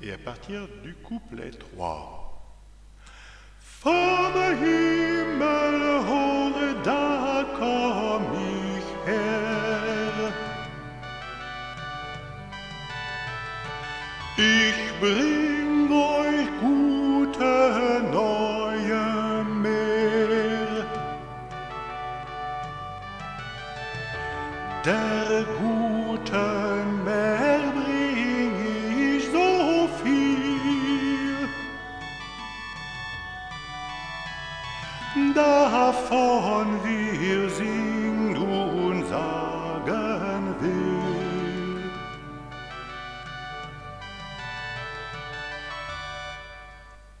et à partir du couplet 3. Vom Himmel hore, da komm ich her. Ich bring euch gute neue Meer. Der guten Meer bring ich so viel, davon wir